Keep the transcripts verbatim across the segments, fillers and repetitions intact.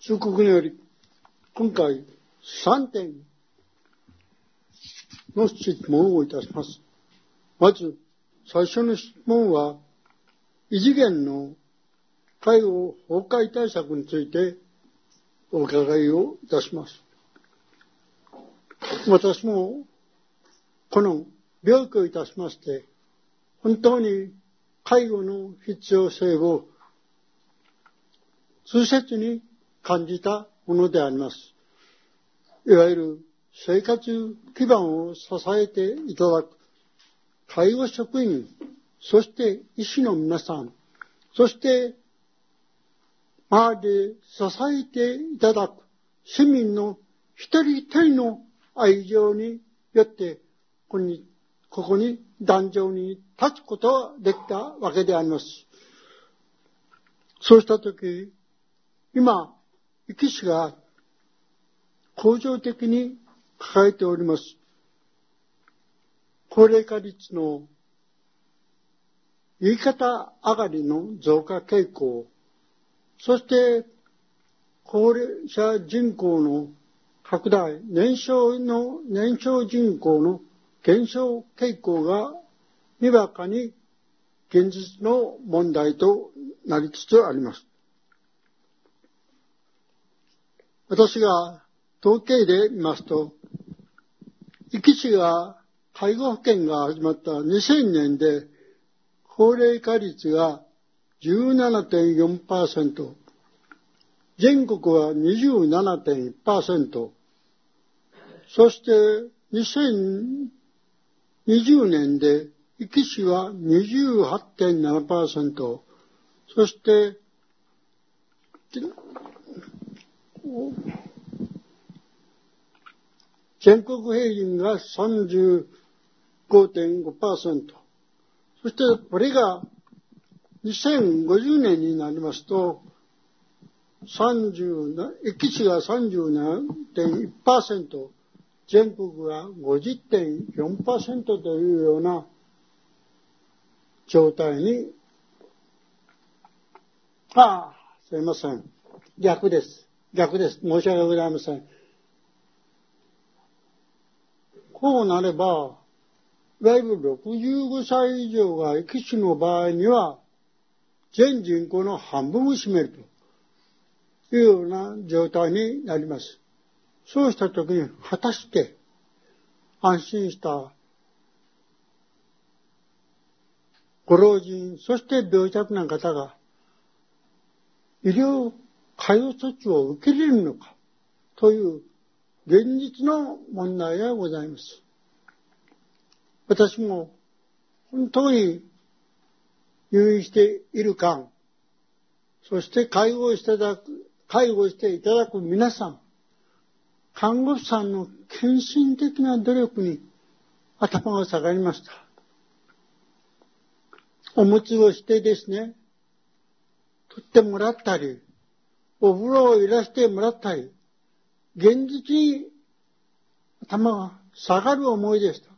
忠告により、今回さんてんの質問をいたします。まず、最初の質問は、異次元の介護崩壊対策についてお伺いをいたします。私もこの病気をいたしまして、本当に介護の必要性を痛切に感じたものであります。いわゆる生活基盤を支えていただく介護職員、そして医師の皆さん、そして周りで支えていただく市民の一人一人の愛情によってここに、ここに壇上に立つことができたわけであります。そうしたとき、今、壱岐市が恒常的に抱えております。高齢化率の右肩上がりの増加傾向、そして高齢者人口の拡大、年少の、年少人口の減少傾向がにわかに現実の問題となりつつあります。私が統計で見ますと、壱岐市が介護保険が始まったにせんねんで高齢化率が じゅうななてんよんパーセント、全国は にじゅうななてんいちパーセント、そしてにせんにじゅうねんで壱岐市は にじゅうはちてんななパーセント、そして全国平均が さんじゅうごてんごパーセント、そしてこれがにせんごじゅうねんになりますと、壱岐市が さんじゅうななてんいちパーセント、全国が ごじゅってんよんパーセント というような状態に、ああ、すいません。逆です。逆です。申し訳ございません。こうなれば、いわゆるろくじゅうごさい以上が壱岐市の場合には、全人口の半分を占めるというような状態になります。そうしたときに、果たして安心したご老人、そして病弱な方が医療介護措置を受け入れるのかという現実の問題がございます。私も本当に入院している間、そして介護をしていただく、介護していただく皆さん、看護師さんの献身的な努力に頭が下がりました。おむつをしてですね、取ってもらったり、お風呂をいらしてもらったり、現実に頭が下がる思いでした。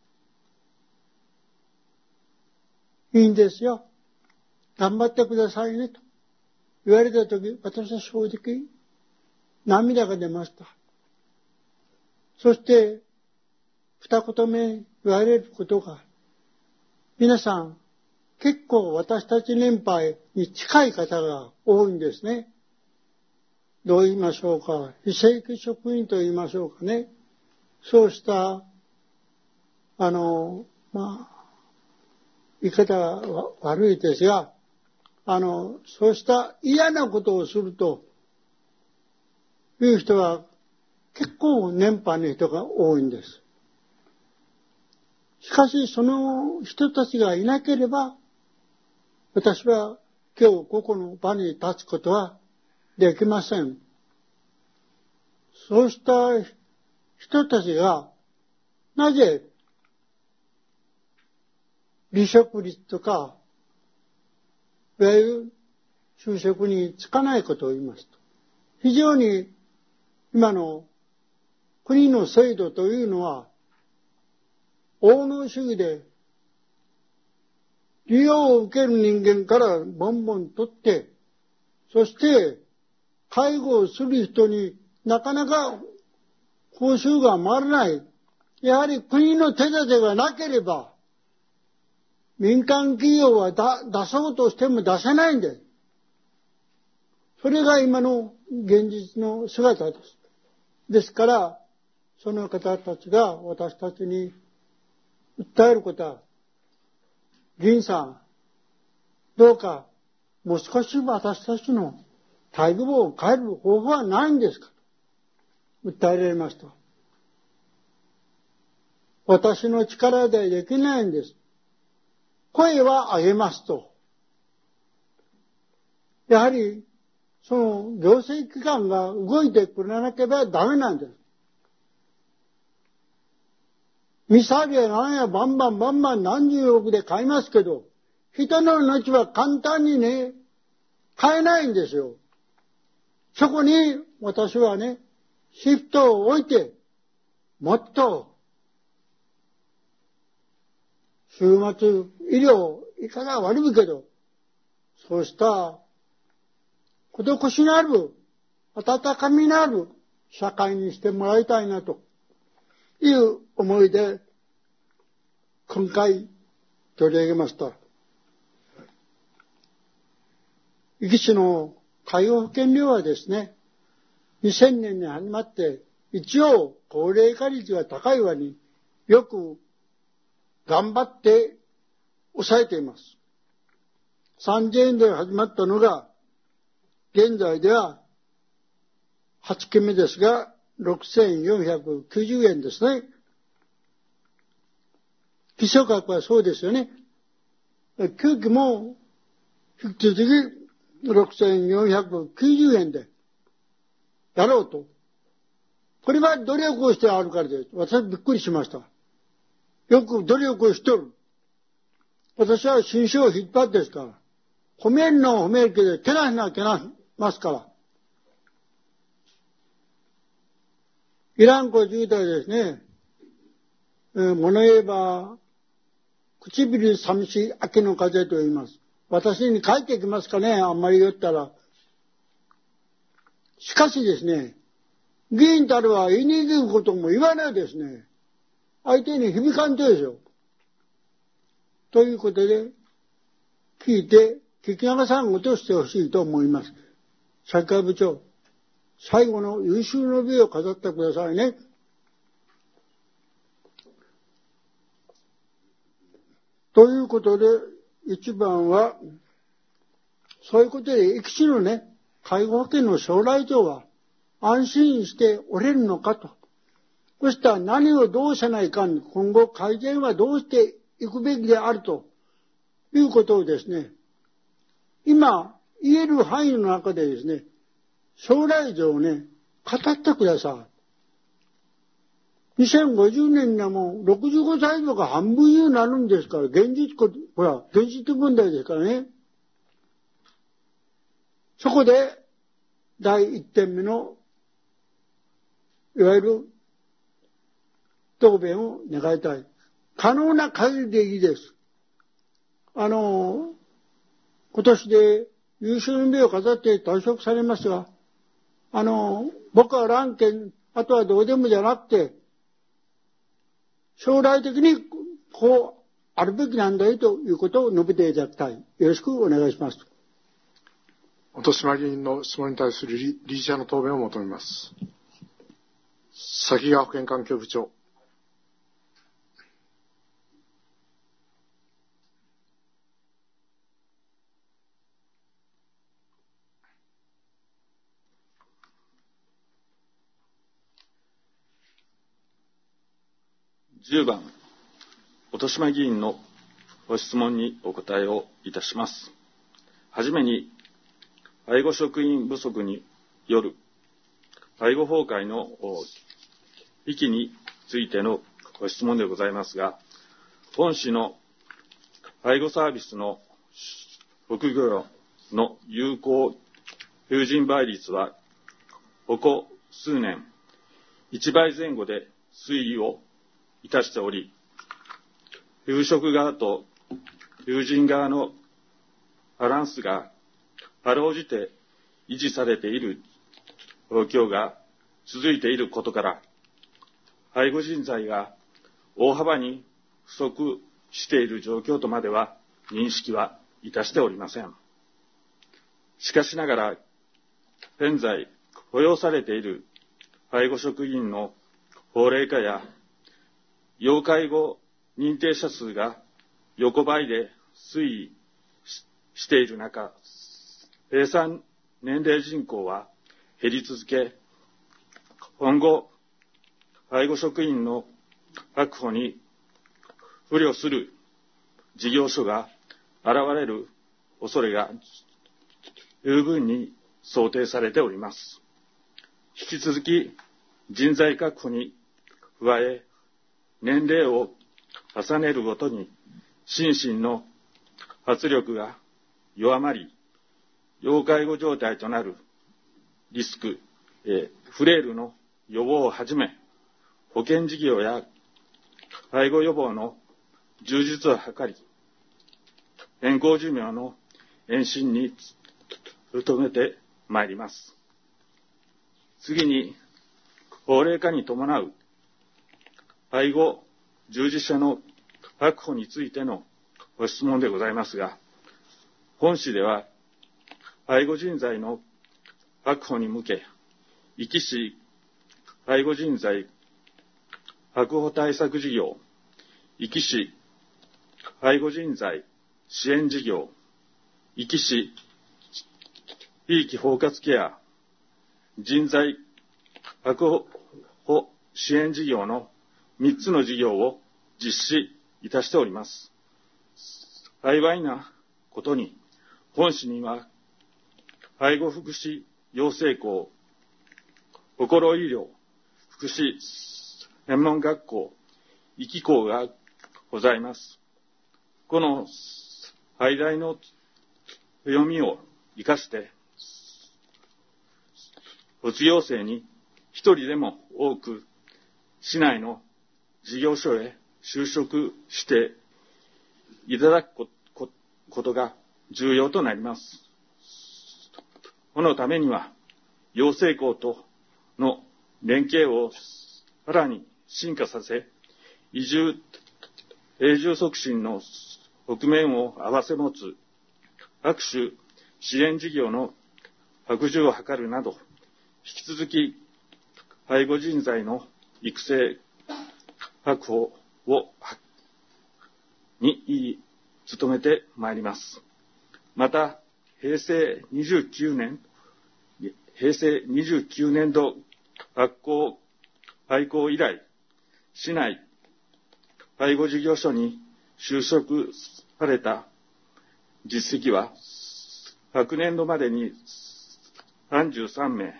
いいんですよ。頑張ってくださいねと言われたとき、私は正直涙が出ました。そして二言目言われることが、皆さん結構私たち年配に近い方が多いんですね。どう言いましょうか。非正規職員と言いましょうかね。そうした、あの、まあ、言い方は悪いですが、あの、そうした嫌なことをするという人は結構年配の人が多いんです。しかしその人たちがいなければ、私は今日ここの場に立つことはできません。そうした人たちがなぜ離職率とかいわゆる就職に就かないことを言いますと、非常に今の国の制度というのは応能主義で、利用を受ける人間からボンボン取って、そして介護をする人になかなか報酬が回らない。やはり国の手立てがなければ、民間企業はだ出そうとしても出せないんです。それが今の現実の姿です。ですから、その方たちが私たちに訴えることは、議員さん、どうかもう少し私たちの待遇を変える方法はないんですかと訴えられました。私の力でできないんです。声は上げますと。やはり、その行政機関が動いてくれなければダメなんです。ミサイルや何やバンバンバンバン何十億で買いますけど、人の命は簡単にね、買えないんですよ。そこに私はね、シフトを置いて、もっと、終末医療、いかが悪いけど、そうした、施しのある、温かみのある社会にしてもらいたいなという思いで、今回取り上げました。壱岐市の介護保険料はですね、にせんねんに始まって、一応高齢化率が高い割によく頑張って抑えています。さんじゅうえんで始まったのが、現在でははちけんめですが、ろくせんよんひゃくきゅうじゅうえんですね。基礎額はそうですよね。給給も引き続きろくせんよんひゃくきゅうじゅうえんでやろうと。これは努力をしてあるからです。私はびっくりしました。よく努力をしておる。私は新書を引っ張ってですから。褒めるのを褒めるけど、けなしなけなしますから。いらんこと言うたらですね、えー、物言えば、唇寂しい秋の風と言います。私に帰ってきますかね、あんまり言ったら。しかしですね、議員たるは言いにくいことも言わないですね。相手に響かんとですよ。ということで、聞いて、聞き流さんことしてほしいと思います。社会部長、最後の優秀の美を飾ってくださいね。ということで、一番は、そういうことで、壱岐市のね、介護保険の将来像は安心しておれるのかと。そしたら何をどうせないかん、今後改善はどうしていくべきであるということをですね、今言える範囲の中でですね、将来像をね、語ってください。にせんごじゅうねんにはもうろくじゅうごさい以上が半分以上になるんですから、現実こ、ほら、現実問題ですからね。そこで、第一点目の、いわゆる、答弁を願いたい。可能な限りでいいです。あの、今年で優秀の美を飾って退職されますが、あの、僕は欄件、あとはどうでもじゃなくて、将来的にこうあるべきなんだよということを述べていただきたい。よろしくお願いします。 本島議員の質問に対する理事者の答弁を求めます。崎川保健環境部長。 じゅうばん、本島議員のご質問にお答えをいたします。はじめに、介護職員不足による介護崩壊の危機についてのご質問でございますが、本市の介護サービスの職業の有効求人倍率は、ここ数年、いちばいぜん後で推移をいたしており、求職側と求人側のバランスがかろうじて維持されている状況が続いていることから、介護人材が大幅に不足している状況とまでは認識はいたしておりません。しかしながら、現在雇用されている介護職員の高齢化や要介護認定者数が横ばいで推移している中、生産年齢人口は減り続け、今後、介護職員の確保に不慮する事業所が現れる恐れが十分に想定されております。引き続き人材確保に加え、年齢を重ねるごとに心身の圧力が弱まり、要介護状態となるリスク、えー、フレイルの予防をはじめ、保険事業や介護予防の充実を図り、健康寿命の延伸に努めてまいります。次に、高齢化に伴う介護従事者の確保についてのご質問でございますが、本市では介護人材の確保に向け、壱岐市介護人材確保対策事業、壱岐市介護人材支援事業、壱岐市地域包括ケア人材確保支援事業のみっつの事業を実施いたしております。幸いなことに、本市には介護福祉養成校、心医療福祉専門学校、壱岐校がございます。この最大の強みを生かして、卒業生に一人でも多く市内の事業所へ就職していただくことが重要となります。このためには、養成校との連携をさらに進化させ、移住、永住促進の側面を併せ持つ各種支援事業の拡充を図るなど、引き続き介護人材の育成確保をに努めてまいります。また、平成にじゅうきゅうねん、平成にじゅうきゅうねん度学校開校以来、市内介護事業所に就職された実績は、昨年度までにさんじゅうさんめい、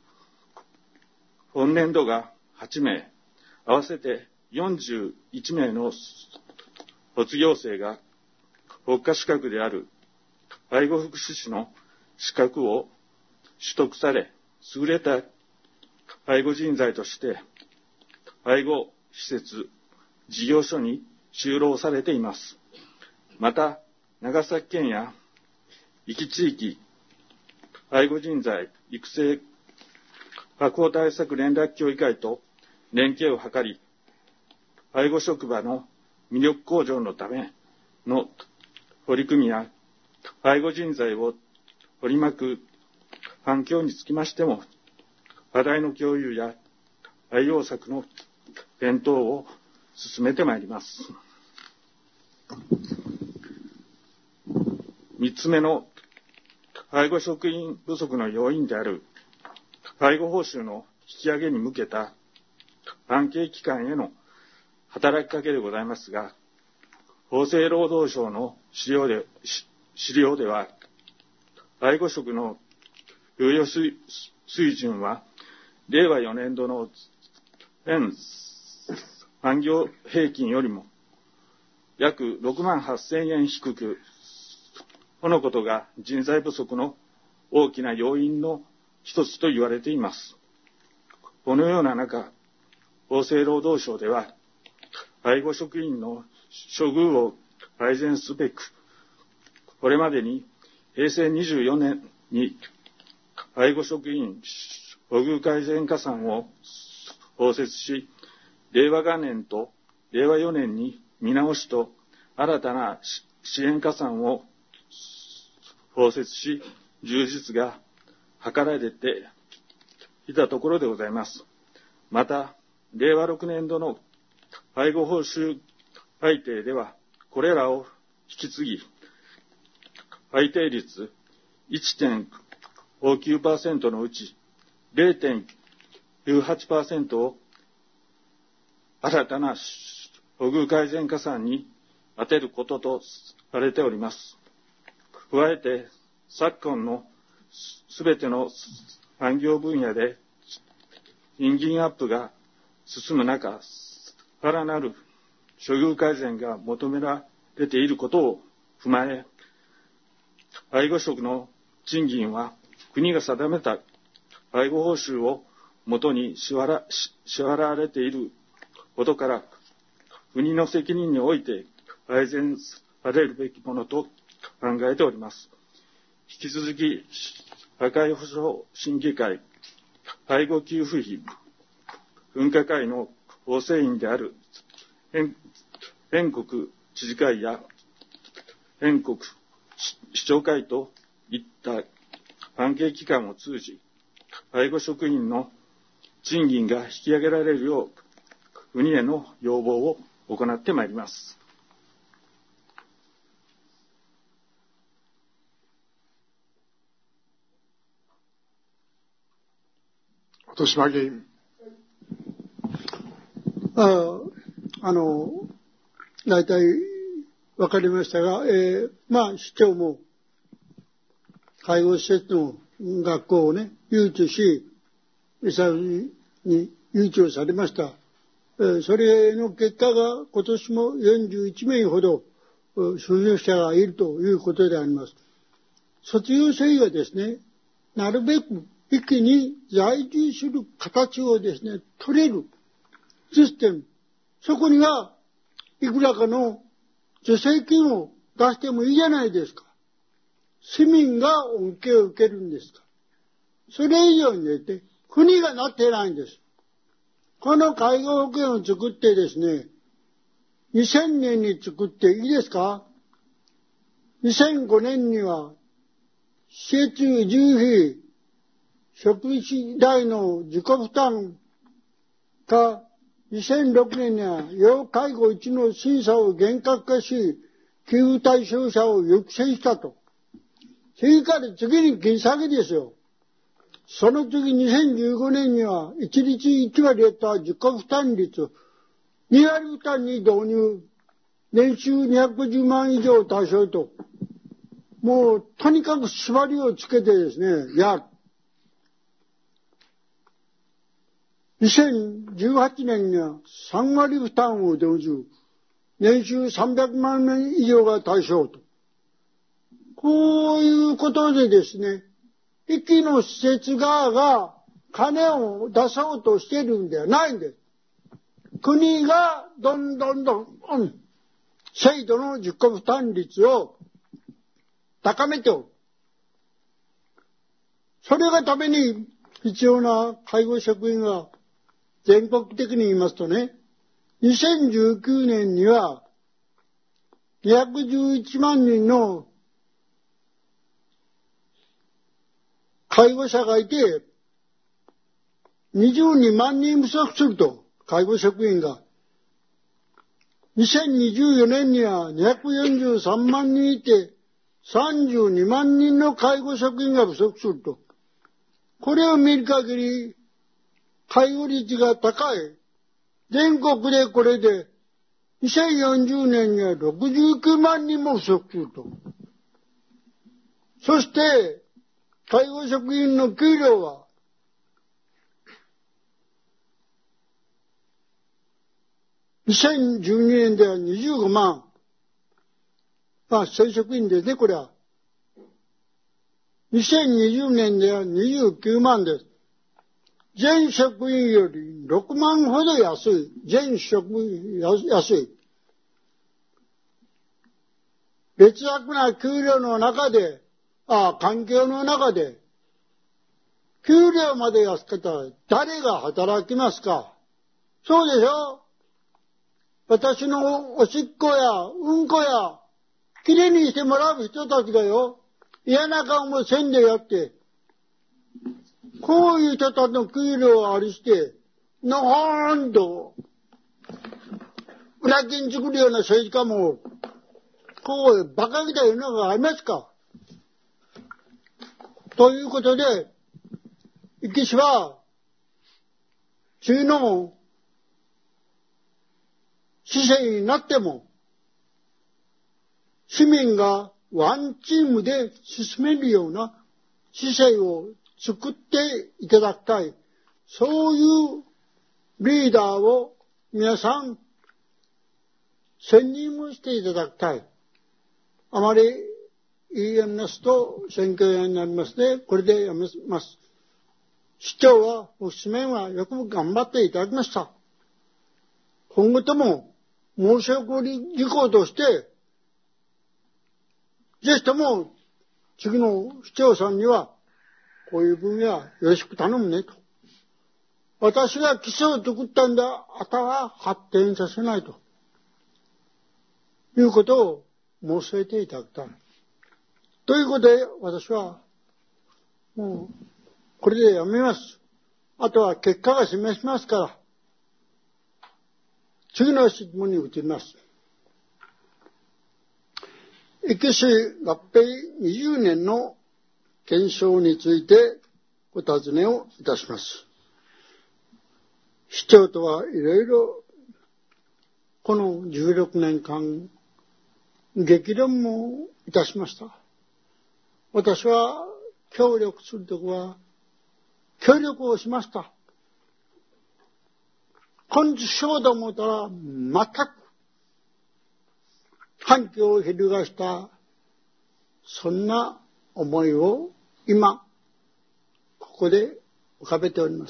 本年度がはちめい、合わせてよんじゅういちめいの卒業生が国家資格である介護福祉士の資格を取得され、優れた介護人材として介護施設、事業所に就労されています。また、長崎県や壱岐地域介護人材育成確保対策連絡協議会と連携を図り、介護職場の魅力向上のための取り組みや、介護人材を取り巻く環境につきましても、課題の共有や対応策の検討を進めてまいります。三つ目の介護職員不足の要因である介護報酬の引き上げに向けた関係機関への働きかけでございますが、厚生労働省の資料で、資料では、介護職の給与水準は、れいわよねん度の全産業平均よりも約ろくまんはっせんえん低く、このことが人材不足の大きな要因の一つと言われています。このような中、厚生労働省では、介護職員の処遇を改善すべく、これまでに平成にじゅうよねんに介護職員処遇改善加算を創設し、令和元年と令和よねんに見直しと新たな支援加算を創設し、充実が図られていたところでございます。また、令和ろくねん度の介護報酬改定では、これらを引き継ぎ、改定率 いってんごきゅうパーセント のうち れいてんきゅうはちパーセント を新たな処遇改善加算に充てることとされております。加えて、昨今のすべての産業分野で賃金アップが進む中、さらなる処遇改善が求められていることを踏まえ、介護職の賃金は国が定めた介護報酬をもとに支払われていることから、国の責任において改善されるべきものと考えております。引き続き、社会保障審議会、介護給付費分科会の構成員である全国知事会や全国市長会といった関係機関を通じ、介護職員の賃金が引き上げられるよう、国への要望を行ってまいります。 本島議員。 ああの、大体わかりましたが、えー、まあ、市長も介護施設の学校をね、誘致し、医者に誘致をされました。えー、それの結果が今年もよんじゅういちめいほど就業者がいるということであります。卒業生がですね、なるべく一気に在住する形をですね、取れるシステム。そこには、いくらかの助成金を出してもいいじゃないですか。市民が恩恵を受けるんですか。それ以上にですね、国がなってないんです。この介護保険を作ってですね、にせんねんに作っていいですか？ にせんご 年には、施設住費、食費代の自己負担が、にせんろくねんには要介護いちの審査を厳格化し、給付対象者を抑制したと。それから次に金下げですよ。その次にせんじゅうごねんには一律いちわりだった自己負担率、にわり負担に導入、年収にひゃくごじゅうまん以上対象と。もうとにかく縛りをつけてですね、やる。にせんじゅうはちねんにはさんわり負担を導入。年収さんびゃくまんえん以上が対象と。こういうことでですね、一気の施設側が金を出そうとしているんではないんです。国がどんどんどん、うん、制度の自己負担率を高めておる。それがために必要な介護職員が全国的に言いますとね、にせんじゅうきゅうねんにはにひゃくじゅういちまんにんの介護者がいて、にじゅうにまんにん不足すると、介護職員が。にせんにじゅうよねんにはにひゃくよんじゅうさんまんにんいて、さんじゅうにまんにんの介護職員が不足すると。これを見る限り、介護率が高い。全国でこれで、にせんよんじゅうねんにはろくじゅうきゅうまんにんも不足すると。そして、介護職員の給料は、にせんじゅうにねんではにじゅうごまん。まあ、正職員ですね、これは。にせんにじゅうねんではにじゅうきゅうまんです。全職員よりろくまんほど安い。全職員安い。劣悪な給料の中で、ああ、環境の中で、 給料まで安かったら誰が働きますか？そうでしょ？私のおしっこやうんこやきれいにしてもらう人たちがよ、嫌な顔もせんでやって、こういう人たちの給料をありして、なんと、裏金作るような政治家も、こういう馬鹿げた世の中がありますか？ということで、生きしは、次の市政になっても、市民がワンチームで進めるような市政を作っていただきたい。そういうリーダーを皆さん選任していただきたい。あまり言いますと選挙になりますので、これでやめます。市長は、おすすめはよく頑張っていただきました。今後とも申し送り事項として、ぜひとも次の市長さんには、こういう分野よろしく頼むねと。私が基礎を作ったんだ、あとは発展させないと。いうことを申し上げていただきたい。ということで、私は、もう、これでやめます。あとは結果が示しますから、次の質問に移ります。壱岐市合併にじゅうねんの検証についてお尋ねをいたします。市長とはいろいろこのじゅうろくねんかん激論もいたしました。私は協力するとこは協力をしました。根治しようと思ったら全く反響を翻した、そんな思いを今、ここで浮かべております。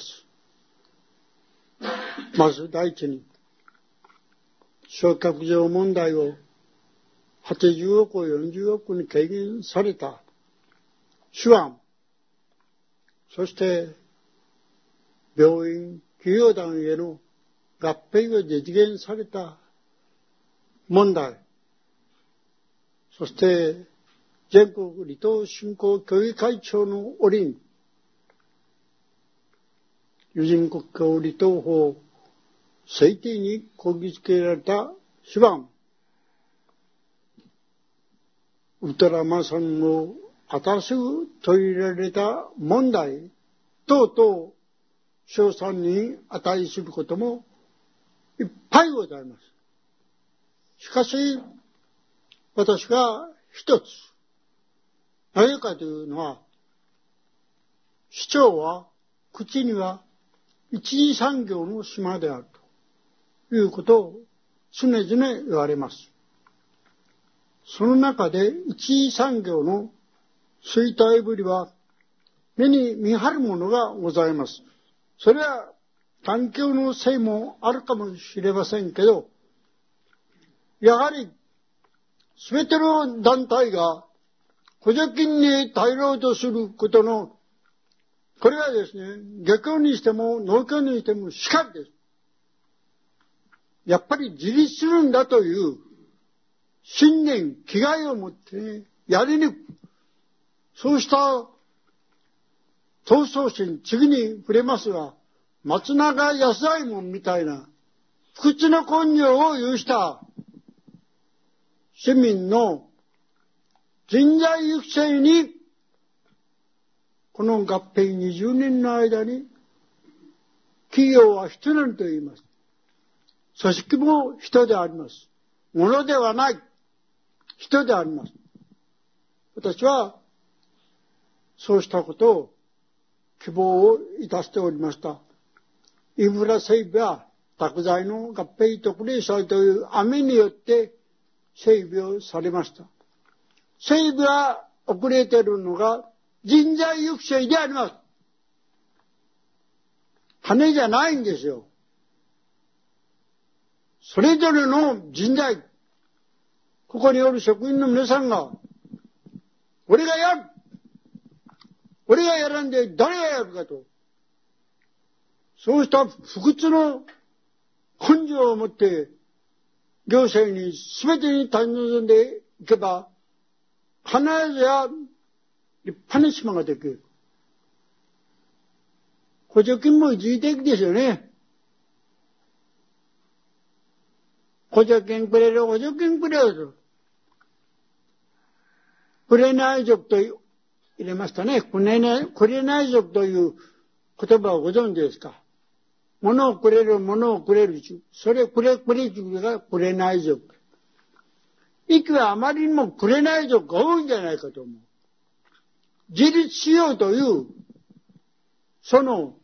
まず第一に、焼却場問題をはちじゅうおくをよんじゅうおくに軽減された手腕、そして病院、企業団への合併が実現された問題、そして全国離島振興協議会長の折に、有人国境離島法制定にこぎつけられた手腕、ウルトラマンさんを新しく取り入れられた問題等々、賞賛に値することもいっぱいございます。しかし、私が一つ、何かというのは、市長は口には一次産業の島であるということを常々言われます。その中で一次産業の衰退ぶりは目に見張るものがございます。それは環境のせいもあるかもしれませんけど、やはりすべての団体が補助金に頼ろうとすることの、これはですね、漁協にしても農協にしてもしかりです。やっぱり自立するんだという信念、気概を持ってね、やり抜く。そうした闘争心、次に触れますが、松永安左衛門みたいな不屈の根性を有した市民の人材育成に、この合併にじゅうねんの間に、企業は人なんと言います。組織も人であります。ものではない。人であります。私は、そうしたことを希望をいたしておりました。インフラ整備は、託財の合併特例債という網によって整備をされました。整備が遅れているのが人材育成であります。金じゃないんですよ。それぞれの人材、ここにおる職員の皆さんが、俺がやる俺がやらんで誰がやるかと。そうした不屈の根性を持って、行政に全てに立ち臨んでいけば、必ずや立派な島ができる。補助金も一時的ですよね。補助金くれる、補助金くれると。くれない族と入れましたね。くれない、くれない族という言葉をご存知ですか。物をくれる、物をくれる。それ、くれ、くれ族がくれない族。息はあまりにもくれない族が多いんじゃないかと思う。自立しようという、その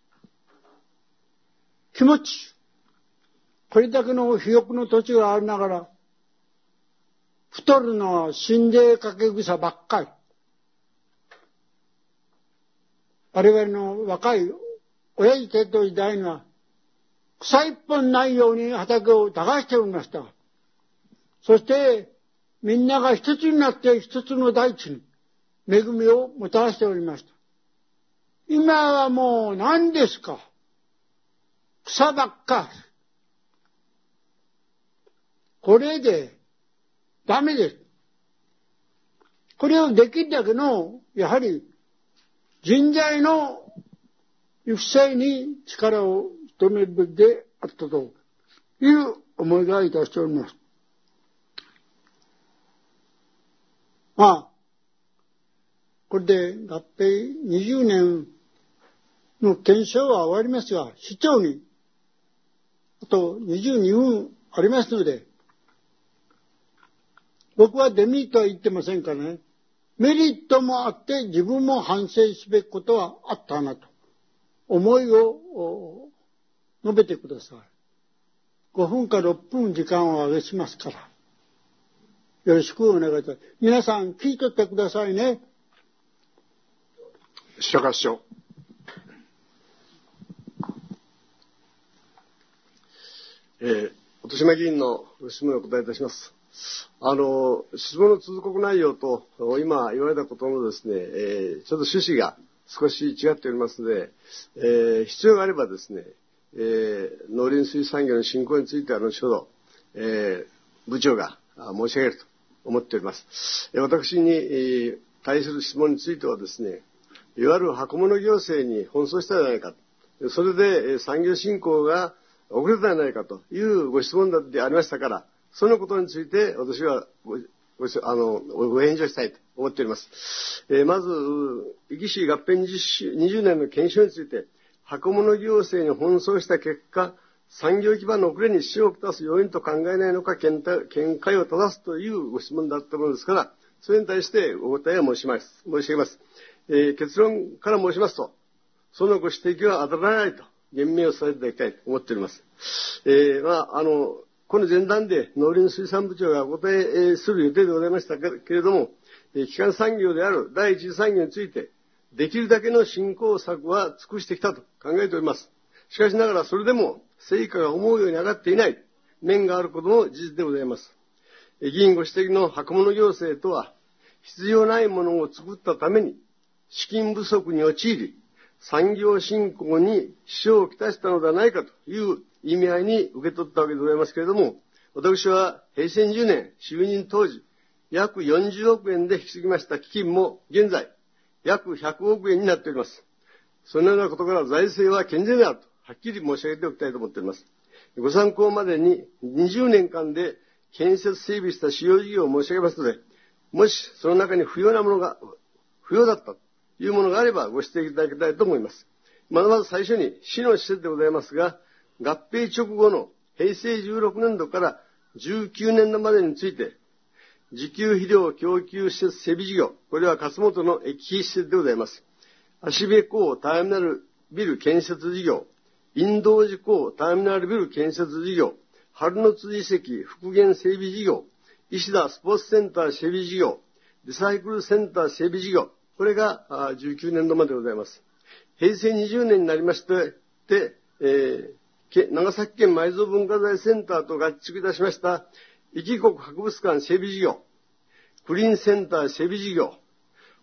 気持ち。これだけの肥沃の土地がありながら、太るのは心霊かけ草ばっかり。我々の若い親父系統時代には、草一本ないように畑を耕しておりました。そして、みんなが一つになって一つの大地に恵みをもたらしておりました。今はもう何ですか。草ばっかり。これでダメです。これをできるだけの、やはり人材の育成に力を努めるべきであったという思いがいたしております。まあ、これで合併にじゅうねんの検証は終わりますが、市長にあとにじゅうにふんありますので、僕はデメリットは言ってませんからね、メリットもあって自分も反省すべきことはあったなと思いを述べてください。ごふんかろっぷん時間をあげしますから、よろしくお願いいたします。皆さん聞いとってくださいね。 白川市長。 えー、音島議員の質問にお答えいたします。あの、質問の通告内容と今言われたことのですね、えー、ちょっと趣旨が少し違っておりますので、えー、必要があればですね、えー、農林水産業の振興については後ほど、えー、部長が申し上げると思っております。えー、私に、えー、対する質問についてはですね、いわゆる箱物行政に奔走したじゃないか、それで、えー、産業振興が遅れたじゃないかというご質問でありましたから、そのことについて私はご、ご、あの、ご返事をしたいと思っております。えー、まず、壱岐市合併にじゅうねんの検証について、箱物行政に奔走した結果、産業基盤の遅れに支障をきたす要因と考えないのか、見解を正すというご質問だったものですから、それに対してお答えを申します。申し上げます。えー、結論から申しますと、そのご指摘は当たらないと、言明をさせていただきたいと思っております。えー、まあ、あの、この前段で農林水産部長がお答えする予定でございましたけれども、えー、基幹産業である第一次産業について、できるだけの振興策は尽くしてきたと考えております。しかしながらそれでも成果が思うように上がっていない面があることも事実でございます。えー、議員ご指摘の箱物行政とは、必要ないものを作ったために資金不足に陥り、産業振興に支障をきたしたのではないかという意味合いに受け取ったわけでございますけれども、私は平成にじゅうねん就任当時、約よんじゅうおくえんで引き継ぎました基金も現在、約ひゃくおくえんになっております。そのようなことから財政は健全であると、はっきり申し上げておきたいと思っております。ご参考までににじゅうねんかんで建設整備した主要事業を申し上げますので、もしその中に不要なものが、不要だったというものがあればご指摘いただきたいと思います。まずまず最初に市の施設でございますが、合併直後の平成じゅうろくねんどからじゅうきゅうねんどまでについて、自給肥料供給施設整備事業、これは勝本の駅費施設でございます。芦部港ターミナルビル建設事業、陰道寺港ターミナルビル建設事業、春の津遺跡復元整備事業、石田スポーツセンター整備事業、リサイクルセンター整備事業、これがじゅうきゅうねんどまでございます。平成にじゅうねんになりまして、でえー、長崎県埋蔵文化財センターと合築いたしました壱岐国博物館整備事業、クリーンセンター整備事業、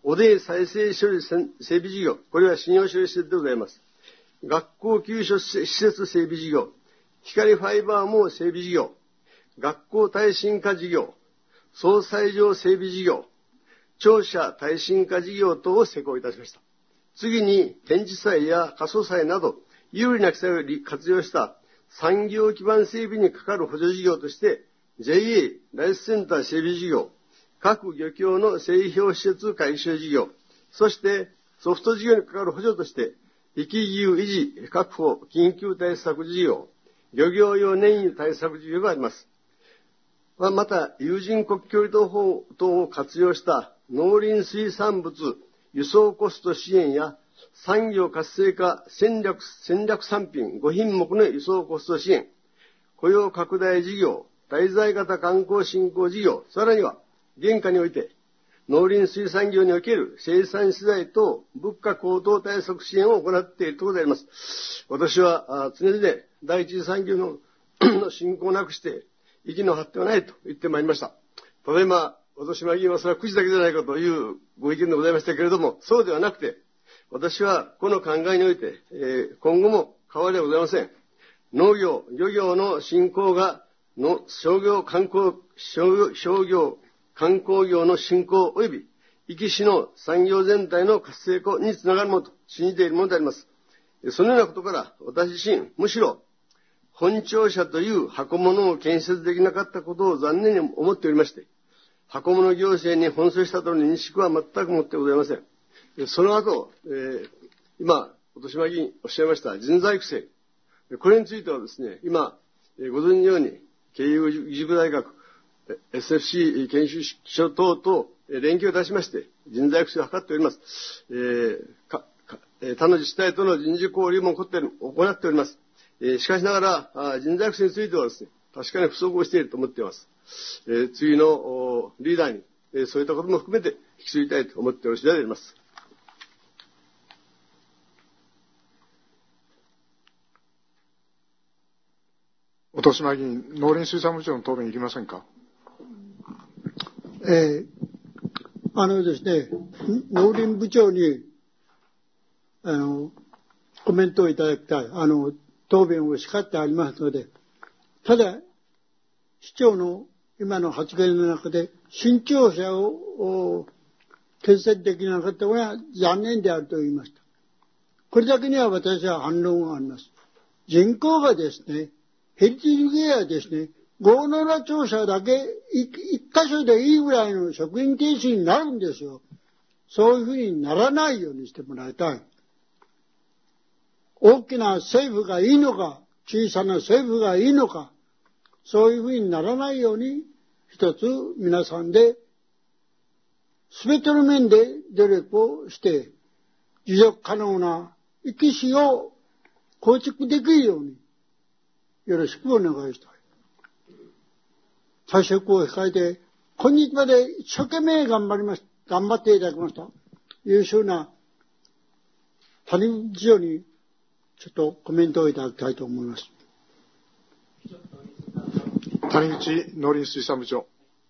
汚泥再生処理整備事業、これは信用処理施設でございます。学校給食施設整備事業、光ファイバー網整備事業、学校耐震化事業、総裁場整備事業、庁舎耐震化事業等を施行いたしました。次に、展示祭や過疎祭など、有利な機会を活用した産業基盤整備にかかる補助事業として、ジェイエー ライスセンター整備事業、各漁協の製氷施設改修事業、そしてソフト事業にかかる補助として、生き牛維持確保緊急対策事業、漁業用燃油対策事業があります。また、有人国境離島法等を活用した農林水産物輸送コスト支援や産業活性化戦略、戦略産品ご品目の輸送コスト支援、雇用拡大事業、滞在型観光振興事業、さらには現下において農林水産業における生産資材等物価高騰対策支援を行っているところであります。私は常々第一次産業の振興をなくして息の張ってはないと言ってまいりました。ただいま、私の議員はそれはくじだけじゃないかというご意見でございましたけれども、そうではなくて、私はこの考えにおいて、えー、今後も変わりはございません。農業、漁業の振興がの商業観光、商業、商業観光業の振興及び、壱岐市の産業全体の活性化につながるものと信じているものであります。そのようなことから、私自身、むしろ、本庁舎という箱物を建設できなかったことを残念に思っておりまして、箱物行政に奔走したとの認識は全く持ってございません。その後、えー、今、音島議員おっしゃいました人材育成。これについてはですね、今、ご存知のように、慶應義塾大学、エスエフシー 研修所等と連携を出しまして、人材育成を図っております。えー、かか他の自治体との人事交流も行っております。えー、しかしながら、人材育成についてはですね、確かに不足をしていると思っています。えー、次のリーダーに、えー、そういったことも含めて引き継ぎたいと思っておる次第であります。 音島議員、農林水産部長の答弁いりませんか。 えー、あのですね、農林部長に、あの、コメントをいただきたい。あの、答弁を叱ってありますので、ただ、市長の今の発言の中で、新庁舎を建設できなかったのは残念であると言いました。これだけには私は反論があります。人口がですね、ヘリテージゲアですね、郷野良庁舎だけ一箇所でいいぐらいの職員定数になるんですよ。そういうふうにならないようにしてもらいたい。大きな政府がいいのか、小さな政府がいいのか、そういうふうにならないように、一つ皆さんで、すべての面で努力をして、持続可能な壱岐市を構築できるように、よろしくお願いしたい。退職を控えて、今日まで一生懸命頑張りました。頑張っていただきました。優秀な谷口長にちょっとコメントをいただきたいと思います。 谷口農林水産部長。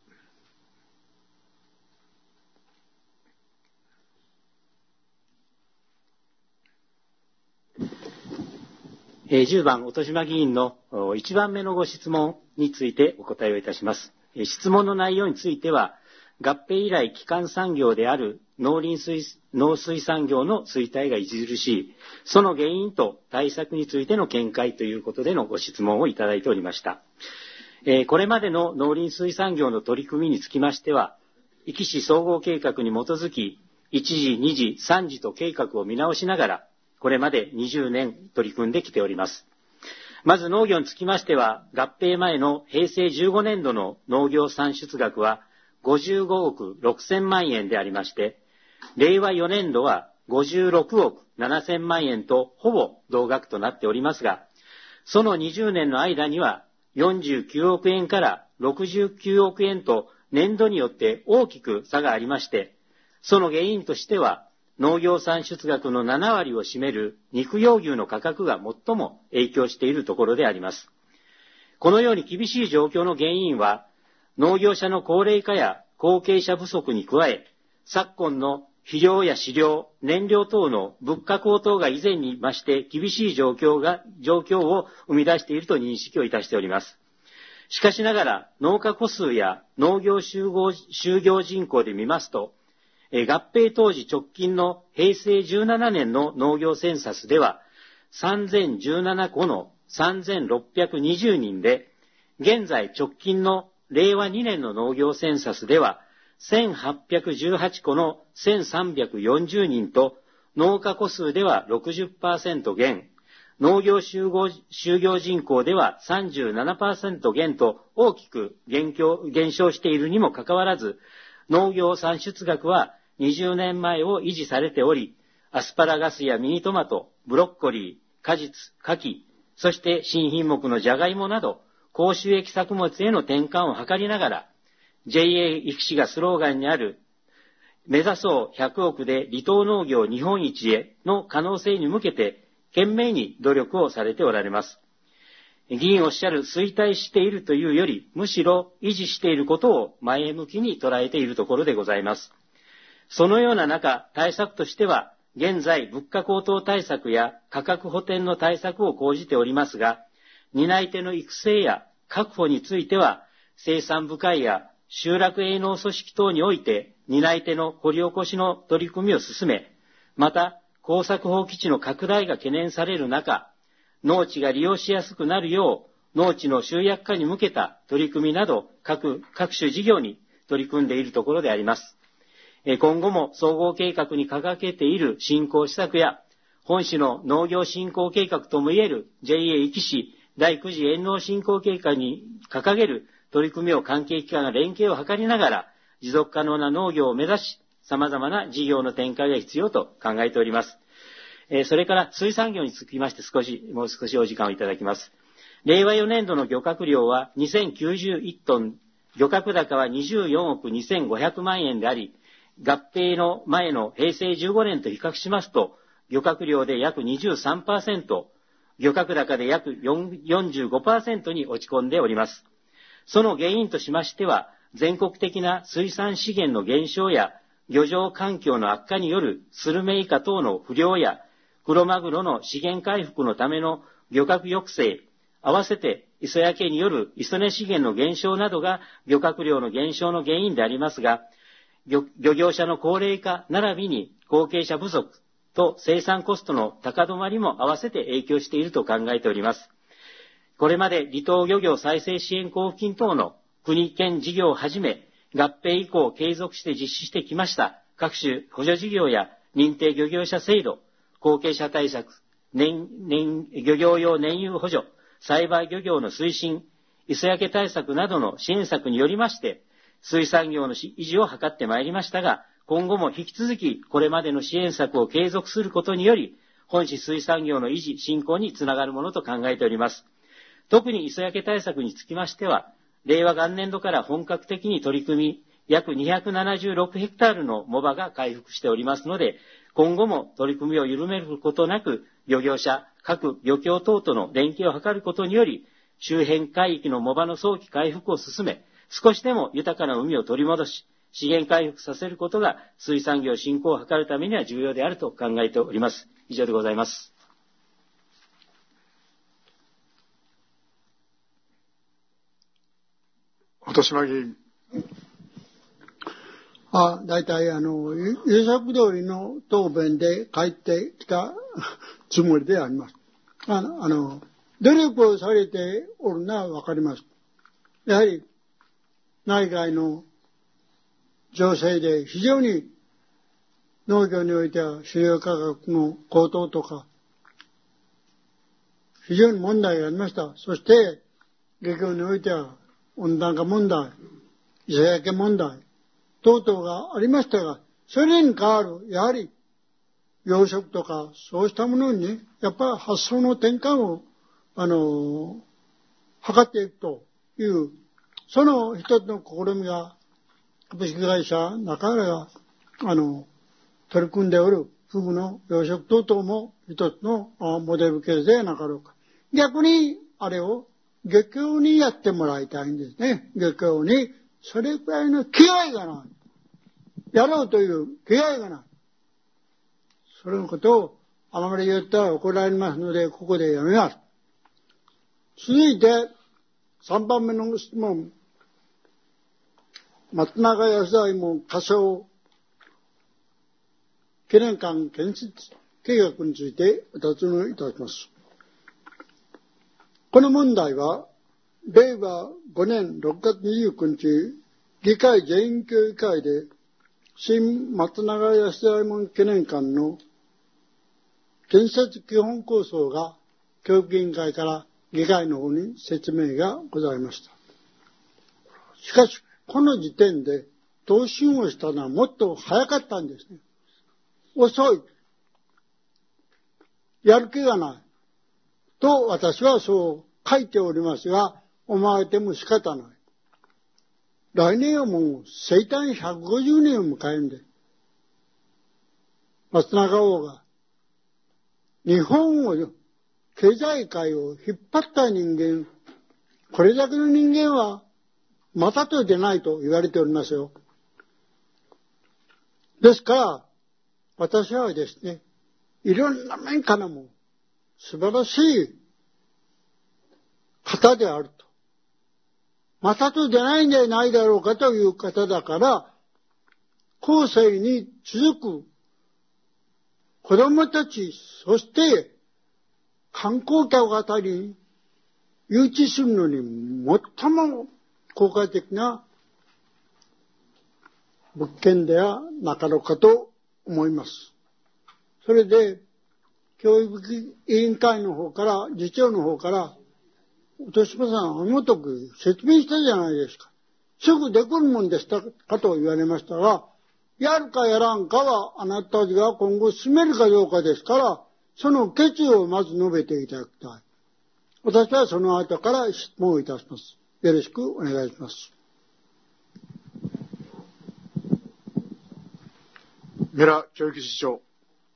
じゅうばん、音島議員のいちばんめのご質問についてお答えをいたします。質問の内容については、合併以来基幹産業である農林水、農水産業の衰退が著しい、その原因と対策についての見解ということでのご質問をいただいておりました。これまでの農林水産業の取り組みにつきましては、壱岐市総合計画に基づき、いち次、に次、さん次と計画を見直しながら、これまでにじゅうねん取り組んできております。まず農業につきましては、合併前のへいせいじゅうごねんどの農業産出額はごじゅうごおくろくせんまんえんでありまして、れいわよねんどはごじゅうろくおくななせんまんえんとほぼ同額となっておりますが、そのにじゅうねんの間にはよんじゅうきゅうおくえんからろくじゅうきゅうおくえんと年度によって大きく差がありまして、その原因としては、農業産出額のななわりを占める肉用牛の価格が最も影響しているところであります。このように厳しい状況の原因は、農業者の高齢化や後継者不足に加え、昨今の肥料や飼料、燃料等の物価高騰が以前に増して厳しい状況が、状況を生み出していると認識をいたしております。しかしながら、農家戸数や農業就業、就業人口で見ますと、合併当時直近のへいせいじゅうななねんの農業センサスでは、さんぜんじゅうななこのさんぜんろっぴゃくにじゅうにんで、現在直近のれいわにねんの農業センサスでは、せんはっぴゃくじゅうはちこのせんさんびゃくよんじゅうにんと、農家戸数では ろくじゅっパーセント 減、農業就業、就業人口では さんじゅうななパーセント 減と大きく減少、減少しているにもかかわらず、農業産出額はにじゅうねんまえを維持されており、アスパラガスやミニトマト、ブロッコリー、果実、牡蠣、そして新品目のジャガイモなど、高収益作物への転換を図りながら、ジェイエー 育志がスローガンにある、目指そうひゃくおくで離島農業日本一への可能性に向けて、懸命に努力をされておられます。議員おっしゃる衰退しているというより、むしろ維持していることを前向きに捉えているところでございます。そのような中、対策としては、現在物価高騰対策や価格補填の対策を講じておりますが、担い手の育成や確保については、生産部会や集落営農組織等において、担い手の掘り起こしの取り組みを進め、また、耕作放棄地の拡大が懸念される中、農地が利用しやすくなるよう、農地の集約化に向けた取り組みなど、各、各種事業に取り組んでいるところであります。今後も総合計画に掲げている振興施策や、本市の農業振興計画ともいえる ジェイエー 壱岐市だいく次遠農振興計画に掲げる取り組みを関係機関が連携を図りながら、持続可能な農業を目指し、様々な事業の展開が必要と考えております。えー、それから水産業につきまして少し、もう少しお時間をいただきます。れいわよねんどの漁獲量はにせんきゅうじゅういちトン、漁獲高はにじゅうよんおくにせんごひゃくまんえんであり、合併の前のへいせいじゅうごねんと比較しますと、漁獲量で約 にじゅうさんパーセント、漁獲高で約 よんじゅうごパーセント に落ち込んでおります。その原因としましては、全国的な水産資源の減少や漁場環境の悪化によるスルメイカ等の不漁やクロマグロの資源回復のための漁獲抑制、合わせて磯焼けによる磯根資源の減少などが漁獲量の減少の原因でありますが、漁, 漁業者の高齢化並びに後継者不足と生産コストの高止まりも合わせて影響していると考えております。これまで離島漁業再生支援交付金等の国県事業をはじめ、合併以降継続して実施してきました各種補助事業や認定漁業者制度、後継者対策、年年漁業用燃油補助、栽培漁業の推進、磯焼け対策などの支援策によりまして、水産業の維持を図ってまいりましたが、今後も引き続きこれまでの支援策を継続することにより、本市水産業の維持、振興につながるものと考えております。特に磯焼け対策につきましては、れいわ元年度から本格的に取り組み、約にひゃくななじゅうろくヘクタールの藻場が回復しておりますので、今後も取り組みを緩めることなく、漁業者、各漁協等との連携を図ることにより、周辺海域の藻場の早期回復を進め、少しでも豊かな海を取り戻し、資源回復させることが水産業振興を図るためには重要であると考えております。以上でございます。 本島議員。 あ、大体あの、予測通りの答弁で帰ってきたつもりであります。あの、あの努力をされておるのはわかります。やはり、内外の情勢で非常に農業においては飼料価格の高騰とか、非常に問題がありました。そして、漁業においては温暖化問題、磯焼け問題、等々がありましたが、それに代わる、やはり、養殖とか、そうしたものにね、やっぱり発想の転換を、あの、図っていくという、その一つの試みが、株式会社中原が、あの、取り組んでおる、フグの養殖等々も一つのモデルケースではなかろうか。逆に、あれを漁協にやってもらいたいんですね。漁協に、それくらいの気合がない。やろうという気合がない。 それのことをあまり言ったら怒られますので、ここでやめます。続いて、さんばんめの質問。松永安左衛門仮称記念館建設計画についてお尋ねいたします。この問題は、れいわごねんろくがつにじゅうくにち、議会全員協議会で、新松永安左衛門記念館の建設基本構想が教育委員会から議会の方に説明がございました。しかし、この時点で答申をしたのはもっと早かったんですね。遅い。やる気がない。と私はそう書いておりますが、思われても仕方ない。来年はもう生誕ひゃくごじゅうねんを迎えるんで、松永王が日本を、経済界を引っ張った人間、これだけの人間はまたとでないと言われておりますよ。ですから、私はですね、いろんな面からも素晴らしい方であると。またとでないんじゃないだろうかという方だから、後世に続く子供たち、そして観光客あたりに誘致するのに最も効果的な物件ではなかろうかと思います。それで、教育委員会の方から、次長の方から、豊島さん、あのとく説明したじゃないですか。すぐできるもんでしたかと言われましたが、やるかやらんかはあなたたちが今後進めるかどうかですから、その決意をまず述べていただきたい。私はその後から質問をいたします。よろしくお願いします。 三浦教育次長。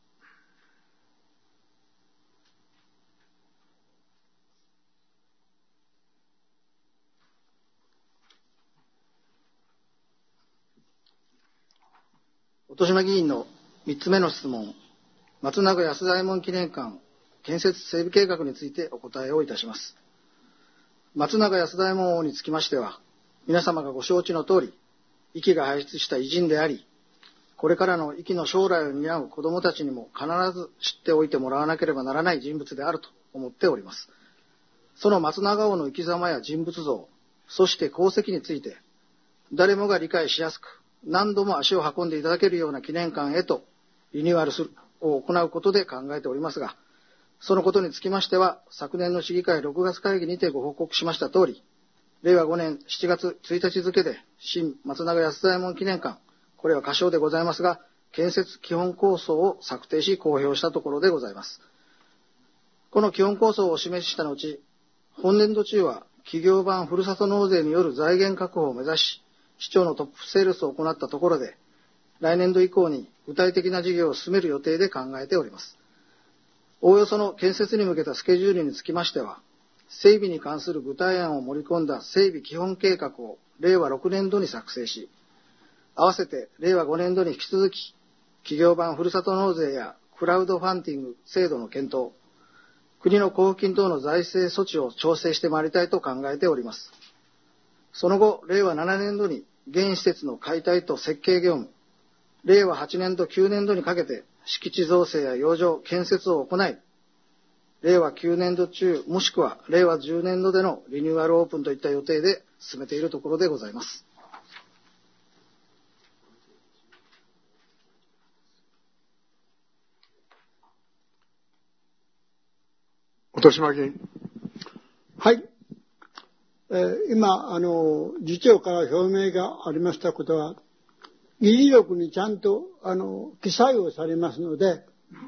音島議員のみっつめの質問、松永安左衛門記念館建設整備計画についてお答えをいたします。松永安左衛門王につきましては、皆様がご承知の通り、壱岐が輩出した偉人であり、これからの壱岐の将来を担う子どもたちにも必ず知っておいてもらわなければならない人物であると思っております。その松永王の生き様や人物像、そして功績について、誰もが理解しやすく、何度も足を運んでいただけるような記念館へとリニューアルするを行うことで考えておりますが、そのことにつきましては、昨年の市議会ろくがつ会議にてご報告しました通り、れいわごねんしちがつついたち付で、新松永安左衛門記念館、これは仮称でございますが、建設基本構想を策定し公表したところでございます。この基本構想をお示しした後、本年度中は企業版ふるさと納税による財源確保を目指し、市長のトップセールスを行ったところで、来年度以降に具体的な事業を進める予定で考えております。おおよその建設に向けたスケジュールにつきましては、整備に関する具体案を盛り込んだ整備基本計画をれいわろくねんどに作成し、合わせてれいわごねんどに引き続き、企業版ふるさと納税やクラウドファンディング制度の検討、国の交付金等の財政措置を調整してまいりたいと考えております。その後、れいわななねんどに現施設の解体と設計業務、れいわはちねんどきゅうねんどにかけて敷地造成や養生、建設を行い、れいわきゅうねんど中、もしくはれいわじゅうねんどでのリニューアルオープンといった予定で進めているところでございます。 音島議員。 はい。えー、今、あの、議長から表明がありましたことは、議事録にちゃんと、あの、記載をされますので、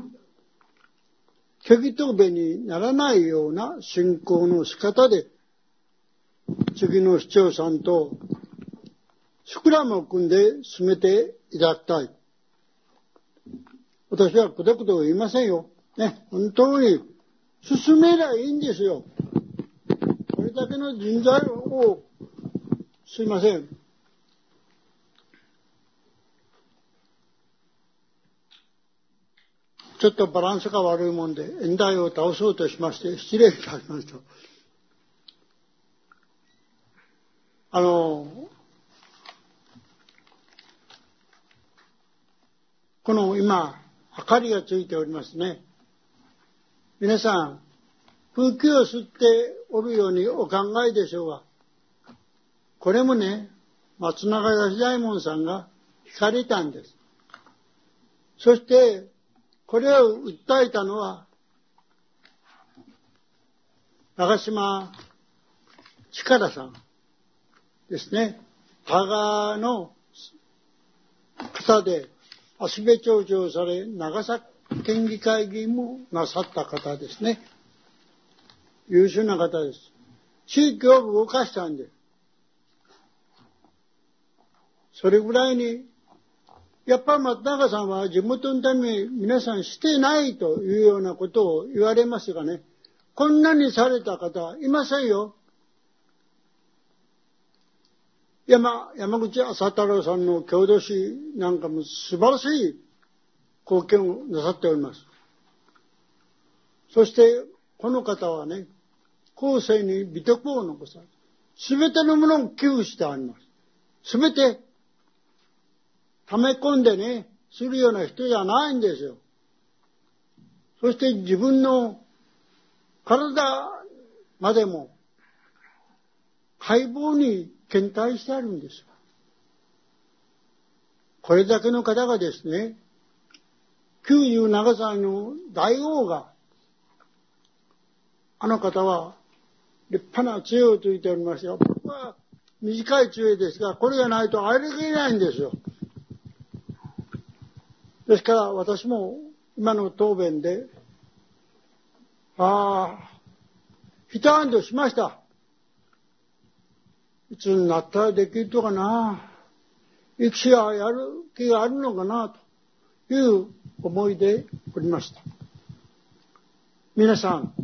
虚偽答弁にならないような進行の仕方で、次の市長さんとスクラムを組んで進めていただきたい。私はくどくど言いませんよ。ね、本当に進めりゃいいんですよ。これだけの人材を、すいません。 ちょっとバランスが悪いもんで、演題を倒そうとしまして、失礼いたしました。あの、この今、明かりがついておりますね。皆さん、空気を吸っておるようにお考えでしょうが、これもね、松永義左衛門さんが惹かれたんです。そして、これを訴えたのは、長島力さんですね。加賀の方で、芦部長長され、長崎県議会議員もなさった方ですね。優秀な方です。地域を動かしたんです。それぐらいに、やっぱ松永さんは地元のために皆さんしてないというようなことを言われますがね、こんなにされた方はいませんよ。山、山口朝太郎さんの郷土史なんかも素晴らしい貢献をなさっております。そして、この方はね、後世に美徳を残され、すべてのものを寄付してあります。すべて、溜め込んでね、するような人じゃないんですよ。そして自分の体までも、解剖に検体してあるんですよ。これだけの方がですね、きゅうじゅうななさいの大王が、あの方は立派な杖をついておりますよ。僕は短い杖ですが、これがないと歩けないんですよ。ですから私も今の答弁で、ああ、一安堵しました。いつになったらできるとかな、生きがやる気があるのかなという思いでおりました。皆さん、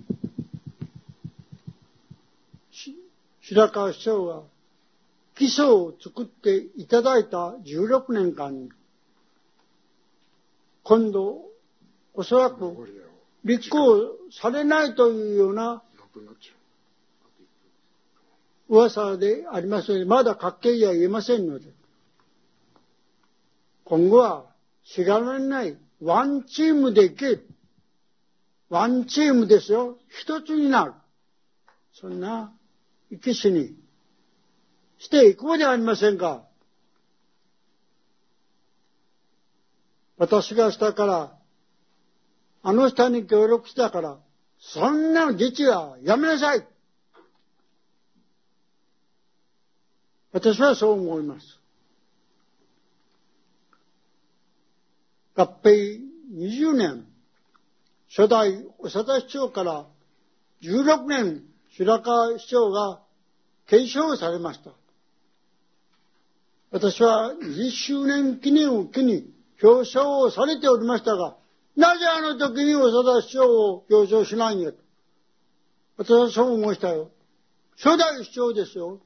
白川市長は基礎を作っていただいたじゅうろくねんかんに、今度おそらく立候補されないというような噂でありますので、まだ確定には言えませんので、今後はしがられないワンチームでいける。ワンチームですよ。一つになる。そんな生き死にしていこうではありませんか。私がしたから、あの人に協力したから、そんな自治はやめなさい。私はそう思います。合併にじゅうねん、初代長田市長からじゅうろくねん白川市長が継承されました。私はにじゅっしゅうねん記念を機に表彰をされておりましたが、なぜあの時に長田市長を表彰しないんやと。私はそう思いましたよ。初代市長ですよ。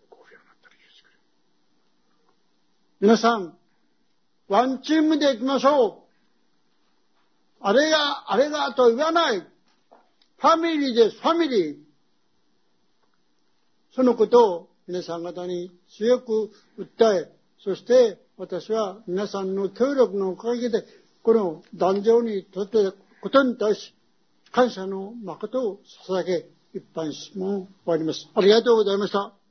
皆さん、ワンチームで行きましょう。あれが、あれがと言わない。ファミリーです、ファミリー。そのことを皆さん方に強く訴え、そして私は皆さんの協力のおかげで、この壇上に立てたことに対し、感謝の誠を捧げ、一般質問を終わります。ありがとうございました。